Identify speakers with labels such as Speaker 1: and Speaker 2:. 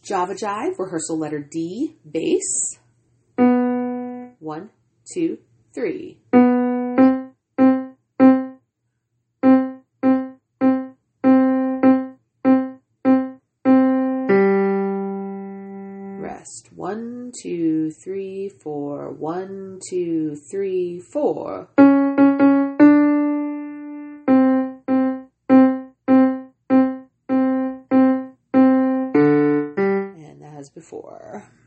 Speaker 1: Java Jive, rehearsal letter D, bass. 1, 2, 3. Rest. 1, 2, 3, 4. 1, 2, 3, 4. And as before.